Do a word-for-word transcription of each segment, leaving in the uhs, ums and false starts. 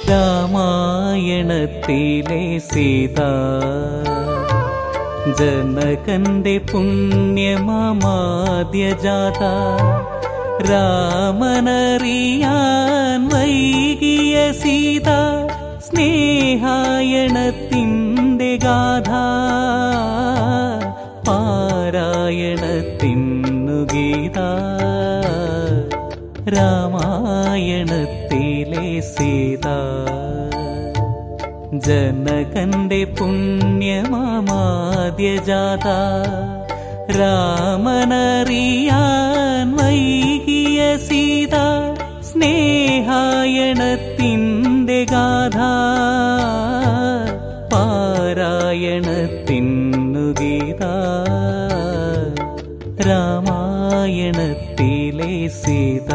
രാമായണത്തിലെ സീത ജനകന്റെ പുണ്യമാദ്യജാത രാമനറിയാൻ വൈകിയ സീത സ്നേഹായണത്തിൻ്റെ ഗാഥ പാരായണത്തിനു ഗീത രാമായണത്തിലെ സീത ജനകന്റെ പുണ്യമാദ്യജാത രാമനറിയാൻ വൈകിയ സീത സ്നേഹായണത്തിൻ്റെ ഗാഥ പാരായണത്തിനു ഗീത രാമായണത്തിലെ സീത.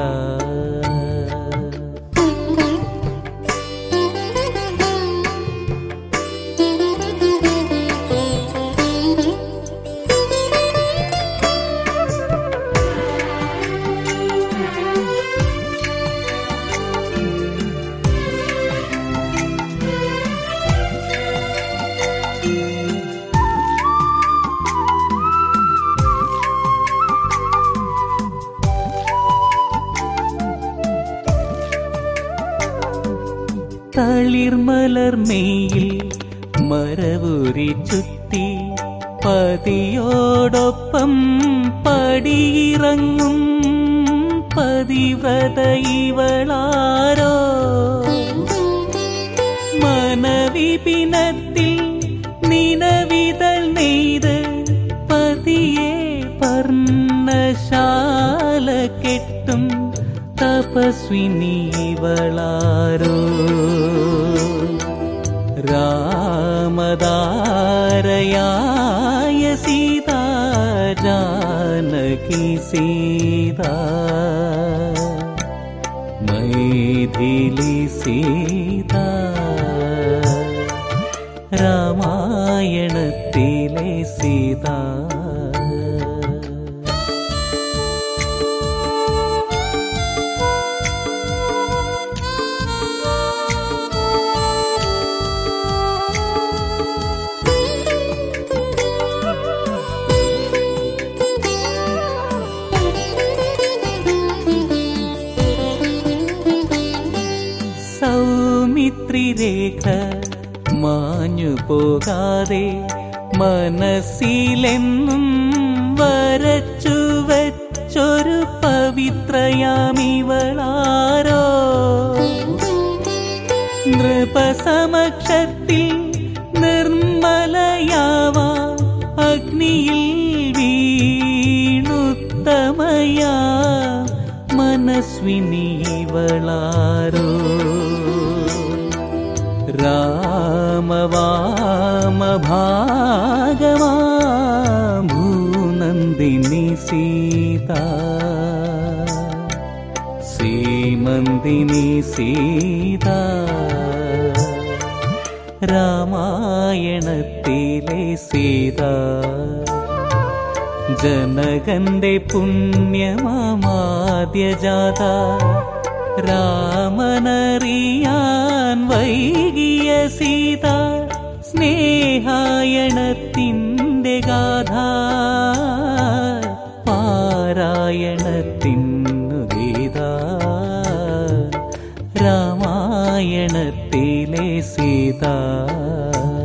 തളിർമലർമേയിൽ മരവുരി ചുറ്റി പതിയോടൊപ്പം പടിയിറങ്ങും പതിവ്രത ഇവളാരോ മനവിപിനത്തിൽ നിനവിതൾ നെയ്ത് പതിയെ പർണശാല കെട്ടും തപസ്വിനി ഇവളാരോ രാമദാരയായ സീത ജാനകി സീത മൈഥിലി സീത രാമായണത്തിലെ സീത. സൗമിത്രിരേഖ മാഞ്ഞു പോകാതെ മനസ്സിലെന്നും വരച്ചു വച്ചൊരു പവിത്രയാമിവളാരോ നൃപസമക്ഷത്തിൽ നിർമ്മലയാവാ അഗ്നിയിൽ വീണുത്തമയാ മനസ്വിനി ഇവളാരോ രാമവാമഭാഗമാ ഭൂനന്ദിനി സീത ശ്രീമന്ദിനി സീത രാമായണത്തിലെ സീത ജനകന്റെ പുണ്യമാദ്യജാത രാമനറിയാൻ വൈകിയ സീത സ്നേഹായണത്തിൻ്റെ ഗാഥ പാരായണത്തിനു ഗീത രാമായണത്തിലെ സീത.